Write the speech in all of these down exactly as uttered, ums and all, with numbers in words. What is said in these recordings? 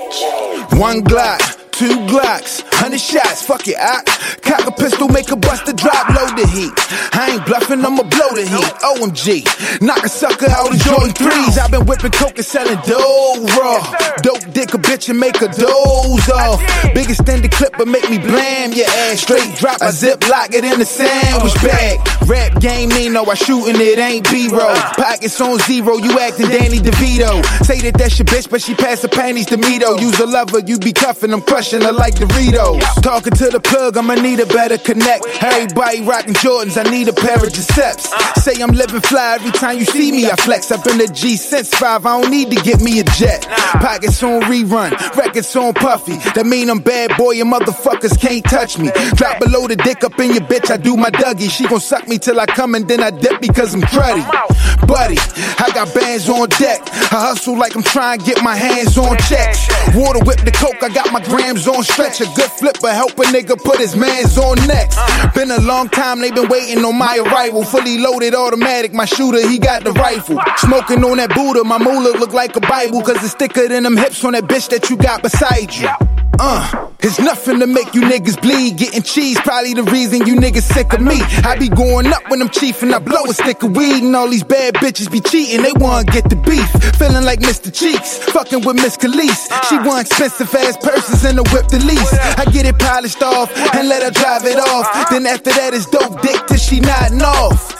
One Glock, two Glocks, hundred shots, fuck it, I cock a pistol, make a buster drop, load the heat. I ain't bluffing, I'ma blow the heat. O M G, knock a sucker out of Jordan threes. I've been whipping coke and selling dough raw. Dope dick a bitch and make a doze off. Big extended clip but make me blam your ass. Straight drop, I zip lock it in the sandwich bag. Rap game, me know I shootin' it ain't B-roll. Pockets on zero, you acting Danny DeVito. Say that that's your bitch, but she pass her panties to me though. Use a lover, you be cuffin', I'm crushing her like Doritos. Talking to the plug, I'ma need a better connect. Everybody rockin' Jordans, I need a pair of Giuseppe's. Say I'm living fly, every time you see me I flex. I've been a G since five, I don't need to get me a jet. Pockets on rerun, records on Puffy. That mean I'm bad boy and motherfuckers can't touch me. Drop below the dick up in your bitch, I do my Dougie. She gon' suck me till I come and then I dip because I'm cruddy. Buddy, I got bands on deck. I hustle like I'm trying to get my hands on checks. Water whip the coke, I got my grams on stretch. A good flipper help a nigga put his mans on next. Been a long time, they been waiting on my arrival. Fully loaded automatic, my shooter, he got the rifle. Smoking on that Buddha, my moolah look like a Bible. Cause it's thicker than them hips on that bitch that you got beside you. Uh, it's nothing to make you niggas bleed. Getting cheese, probably the reason you niggas sick of me. I be going up when I'm chiefin', I blow a stick of weed. And all these bad bitches be cheating, they wanna get the beef. Feeling like Mister Cheeks, fucking with Miss Khalees. She want expensive ass purses and a whip the lease. I get it polished off and let her drive it off. Then after that it's dope dick till she nodding off.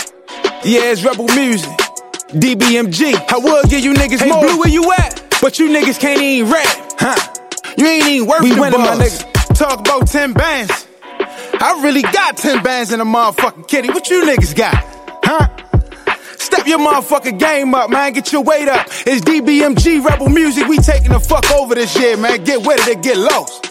Yeah, it's rebel music, D B M G. I would give you niggas hey, more. Blue, where you at? But you niggas can't even rap, huh? You ain't even worth we the winning, my nigga. Talk about ten bands. I really got ten bands in a motherfucking kitty. What you niggas got, huh? Step your motherfucking game up, man. Get your weight up. It's D B M G, rebel music. We taking the fuck over this shit, man. Get with it or get lost.